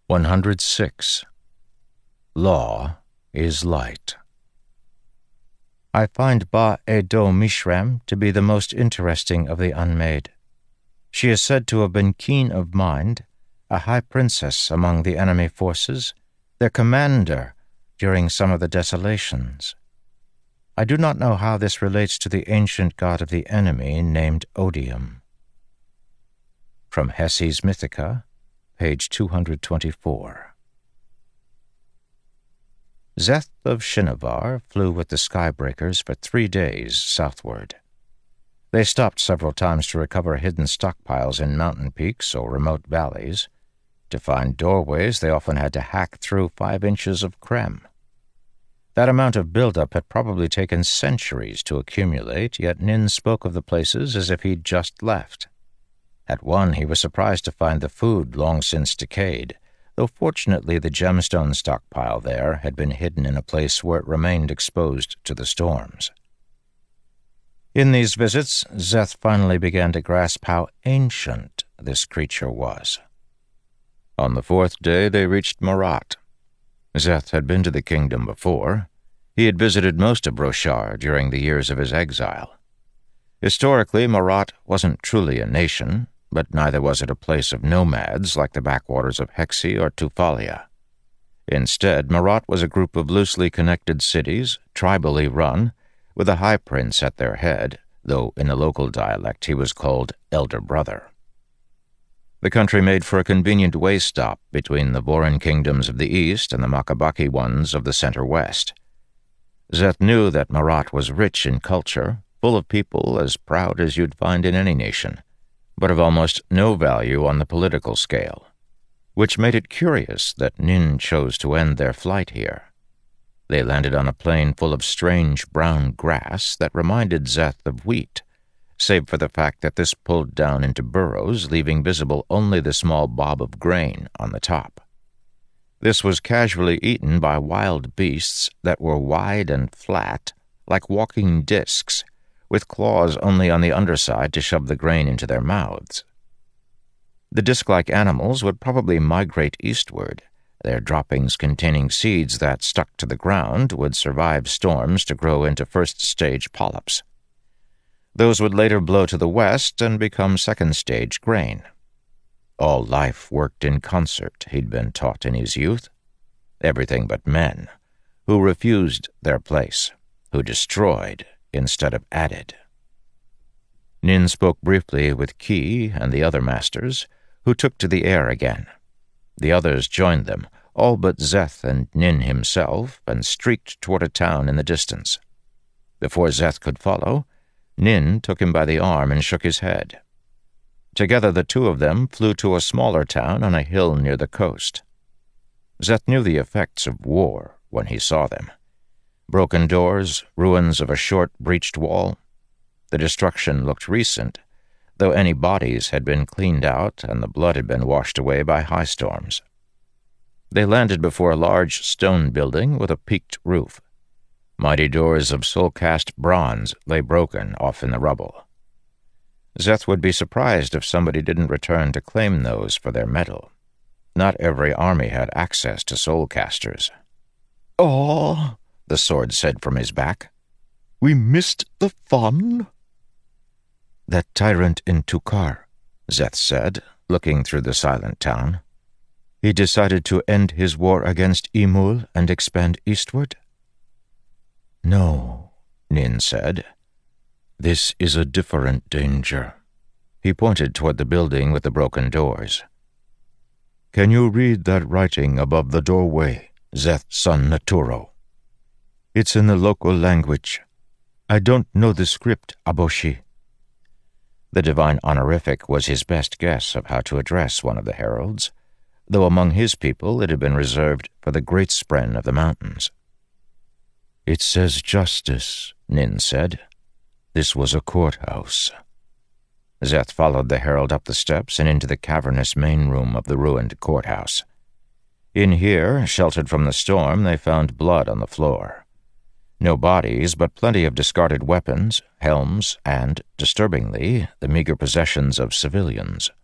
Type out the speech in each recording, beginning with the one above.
106. Law is light. I find Ba-e-do Mishram to be the most interesting of the unmade. She is said to have been keen of mind, a high princess among the enemy forces, their commander during some of the desolations. I do not know how this relates to the ancient god of the enemy named Odium. From Hessi's Mythica, page 224. Szeth of Shinovar flew with the Skybreakers for 3 days southward. They stopped several times to recover hidden stockpiles in mountain peaks or remote valleys. To find doorways, they often had to hack through 5 inches of crem. That amount of buildup had probably taken centuries to accumulate, yet Nin spoke of the places as if he'd just left. At one, he was surprised to find the food long since decayed, though fortunately the gemstone stockpile there had been hidden in a place where it remained exposed to the storms. In these visits, Szeth finally began to grasp how ancient this creature was. On the 4th day, they reached Marat. Szeth had been to the kingdom before. He had visited most of Roshar during the years of his exile. Historically, Marat wasn't truly a nation, but neither was it a place of nomads like the backwaters of Hexi or Tufalia. Instead, Marat was a group of loosely connected cities, tribally run, with a high prince at their head, though in the local dialect he was called Elder Brother. The country made for a convenient way stop between the Vorin kingdoms of the east and the Makabaki ones of the center-west. Szeth knew that Marat was rich in culture, full of people as proud as you'd find in any nation, but of almost no value on the political scale, which made it curious that Nin chose to end their flight here. They landed on a plain full of strange brown grass that reminded Szeth of wheat, save for the fact that this pulled down into burrows, leaving visible only the small bob of grain on the top. This was casually eaten by wild beasts that were wide and flat, like walking discs, with claws only on the underside to shove the grain into their mouths. The disc-like animals would probably migrate eastward. Their droppings containing seeds that stuck to the ground would survive storms to grow into first-stage polyps. Those would later blow to the west and become second-stage grain. All life worked in concert, he'd been taught in his youth. Everything but men, who refused their place, who destroyed instead of added. Nin spoke briefly with Ki and the other masters, who took to the air again. The others joined them, all but Szeth and Nin himself, and streaked toward a town in the distance. Before Szeth could follow, Nin took him by the arm and shook his head. Together the two of them flew to a smaller town on a hill near the coast. Szeth knew the effects of war when he saw them. Broken doors, ruins of a short, breached wall. The destruction looked recent, though any bodies had been cleaned out and the blood had been washed away by high storms. They landed before a large stone building with a peaked roof. Mighty doors of soul-cast bronze lay broken off in the rubble. Szeth would be surprised if somebody didn't return to claim those for their metal. Not every army had access to soul-casters. "Oh," the sword said from his back. "We missed the fun." "That tyrant in Tukar," Szeth said, looking through the silent town. "He decided to end his war against Imul and expand eastward?" "No," Nin said. "This is a different danger." He pointed toward the building with the broken doors. "Can you read that writing above the doorway, Szeth son Naturo? It's in the local language. I don't know the script, Aboshi." The divine honorific was his best guess of how to address one of the heralds, though among his people it had been reserved for the great spren of the mountains. "It says justice," Nin said. "This was a courthouse." Szeth followed the herald up the steps and into the cavernous main room of the ruined courthouse. In here, sheltered from the storm, they found blood on the floor. No bodies, but plenty of discarded weapons, helms, and, disturbingly, the meager possessions of civilians.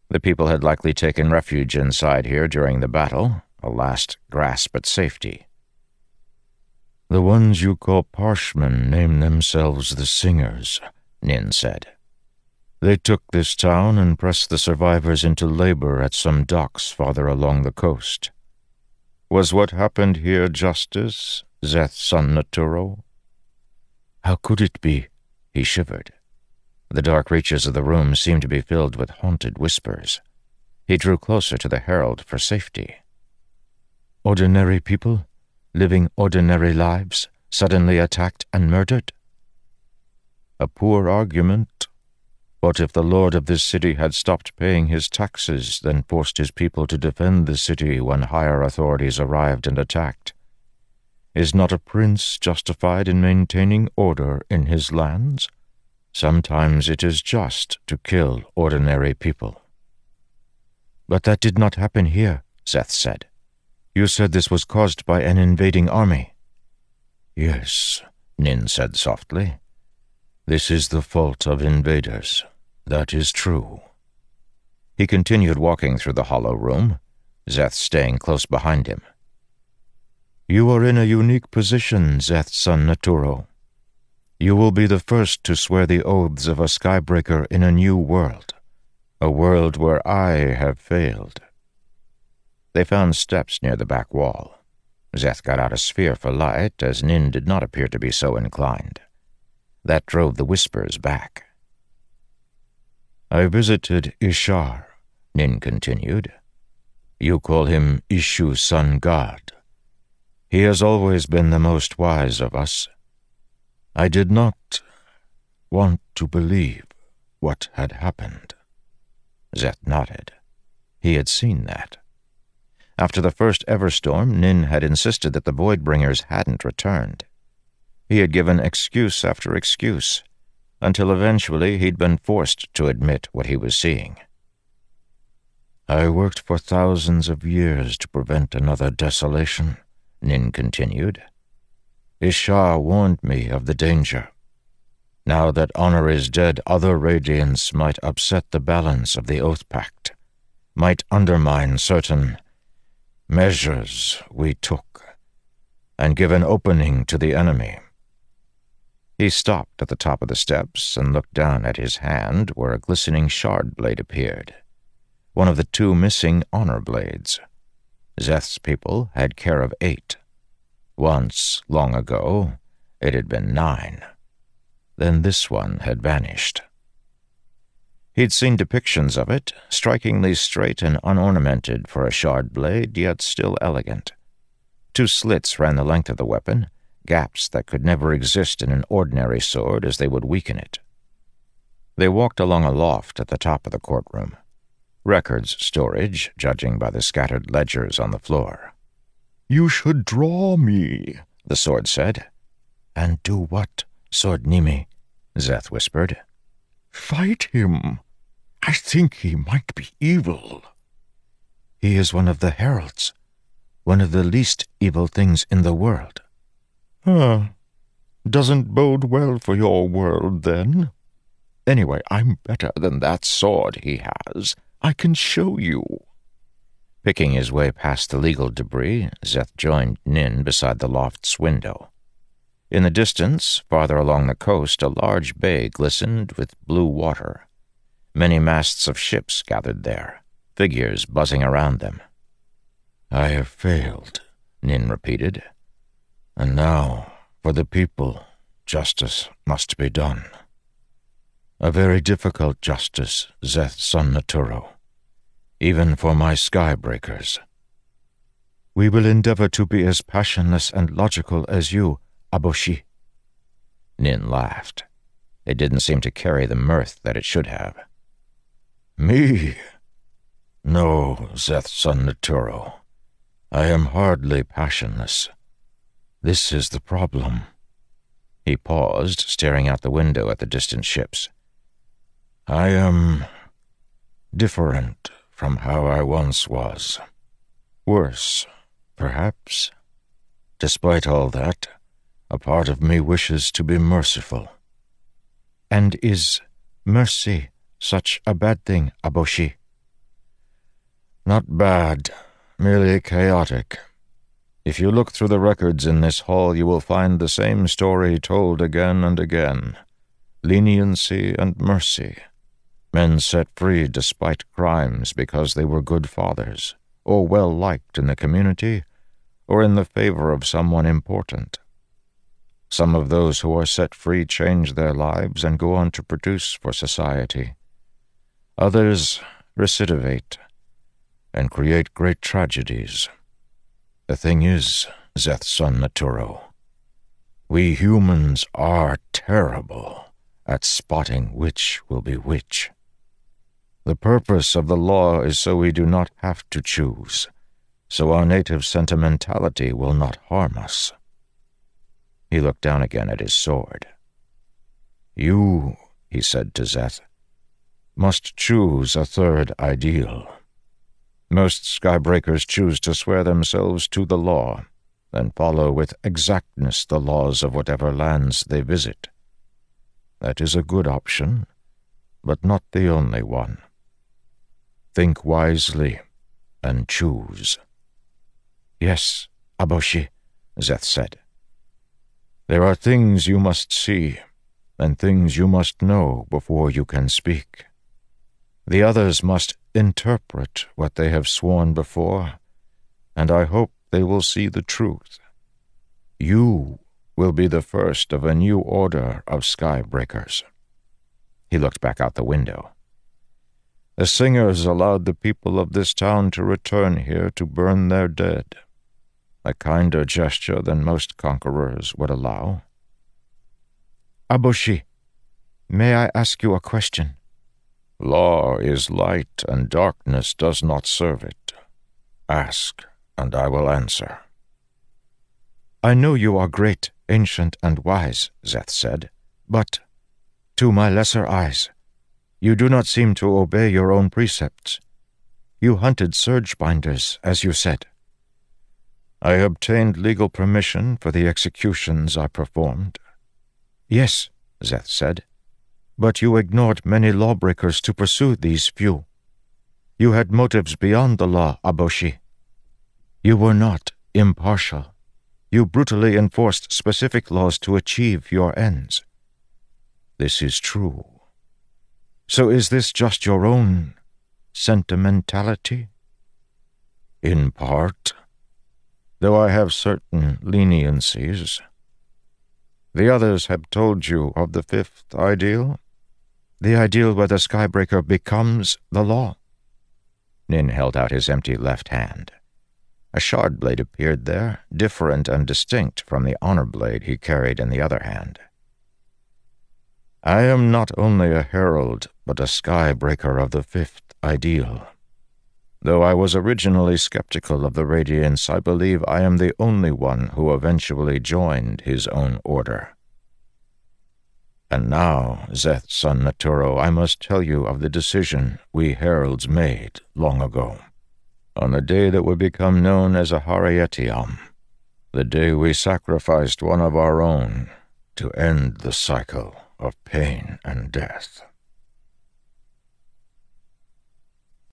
The people had likely taken refuge inside here during the battle, a last grasp at safety. "The ones you call Parshmen name themselves the Singers," Nin said. "They took this town and pressed the survivors into labor at some docks farther along the coast. Was what happened here justice, Szeth son Naturo?" "How could it be?" He shivered. The dark reaches of the room seemed to be filled with haunted whispers. He drew closer to the herald for safety. "Ordinary people, living ordinary lives, suddenly attacked and murdered?" "A poor argument. But if the lord of this city had stopped paying his taxes, then forced his people to defend the city when higher authorities arrived and attacked, is not a prince justified in maintaining order in his lands? Sometimes it is just to kill ordinary people." "But that did not happen here," Szeth said. "You said this was caused by an invading army." "Yes," Nin said softly. "This is the fault of invaders. That is true." He continued walking through the hollow room, Szeth staying close behind him. "You are in a unique position, Szeth son Naturo. You will be the first to swear the oaths of a Skybreaker in a new world, a world where I have failed." They found steps near the back wall. Szeth got out a sphere for light, as Nin did not appear to be so inclined. That drove the whispers back. "I visited Ishar," Nin continued. "You call him Ishu Sun God. He has always been the most wise of us. I did not want to believe what had happened." Szeth nodded. He had seen that. After the first Everstorm, Nin had insisted that the Voidbringers hadn't returned. He had given excuse after excuse, until eventually he'd been forced to admit what he was seeing. "I worked for thousands of years to prevent another desolation," Nin continued. "Ishar warned me of the danger. Now that Honor is dead, other Radiants might upset the balance of the Oath Pact, might undermine certain measures we took, and give an opening to the enemy." He stopped at the top of the steps and looked down at his hand, where a glistening shard blade appeared, one of the 2 missing honor blades. Szeth's people had care of 8. Once, long ago, it had been 9. Then this one had vanished. He'd seen depictions of it, strikingly straight and unornamented for a shard blade, yet still elegant. 2 slits ran the length of the weapon, gaps that could never exist in an ordinary sword as they would weaken it. They walked along a loft at the top of the courtroom. Records storage, judging by the scattered ledgers on the floor. "You should draw me," the sword said. "And do what, Sword Nimi?" Szeth whispered. "Fight him. I think he might be evil." "He is one of the heralds, one of the least evil things in the world." Doesn't bode well for your world, then. Anyway, I'm better than that sword he has. I can show you." Picking his way past the legal debris, Szeth joined Nin beside the loft's window. In the distance, farther along the coast, a large bay glistened with blue water. Many masts of ships gathered there, figures buzzing around them. "I have failed," Nin repeated. "And now, for the people, justice must be done. A very difficult justice, Szeth son Naturo, even for my Skybreakers. We will endeavor to be as passionless and logical as you, Aboshi." Nin laughed. It didn't seem to carry the mirth that it should have. "Me? No, Szeth son Naturo. I am hardly passionless. This is the problem." He paused, staring out the window at the distant ships. "I am different from how I once was. Worse, perhaps. Despite all that, a part of me wishes to be merciful." "And is mercy such a bad thing, Aboshi?" Not bad, merely chaotic. If you look through the records in this hall, you will find the same story told again and again. Leniency and mercy. Men set free despite crimes because they were good fathers, or well-liked in the community, or in the favor of someone important. Some of those who are set free change their lives and go on to produce for society. Others recidivate and create great tragedies. The thing is, Szeth's son Naturo, we humans are terrible at spotting which will be which. The purpose of the law is so we do not have to choose, so our native sentimentality will not harm us. He looked down again at his sword. You, he said to Szeth, must choose a third ideal. Most skybreakers choose to swear themselves to the law, and follow with exactness the laws of whatever lands they visit. That is a good option, but not the only one. Think wisely and choose. Yes, Aboshi, Szeth said. There are things you must see, and things you must know before you can speak. The others must interpret what they have sworn before, and I hope they will see the truth. You will be the first of a new order of skybreakers. He looked back out the window. The singers allowed the people of this town to return here to burn their dead, a kinder gesture than most conquerors would allow. Aboshi, may I ask you a question? Law is light, and darkness does not serve it. Ask, and I will answer. I know you are great, ancient, and wise, Szeth said, but, to my lesser eyes, you do not seem to obey your own precepts. You hunted surge-binders, as you said. I obtained legal permission for the executions I performed. Yes, Szeth said, but you ignored many lawbreakers to pursue these few. You had motives beyond the law, Aboshi. You were not impartial. You brutally enforced specific laws to achieve your ends. This is true. So is this just your own sentimentality? In part, though I have certain leniencies. The others have told you of the fifth ideal? The ideal where the skybreaker becomes the law. Nin held out his empty left hand. A shard blade appeared there, different and distinct from the honor blade he carried in the other hand. I am not only a herald, but a skybreaker of the fifth ideal. Though I was originally skeptical of the Radiance, I believe I am the only one who eventually joined his own order. And now, Szeth's son Naturo, I must tell you of the decision we heralds made long ago, on the day that would become known as a Harietiam, the day we sacrificed one of our own to end the cycle of pain and death.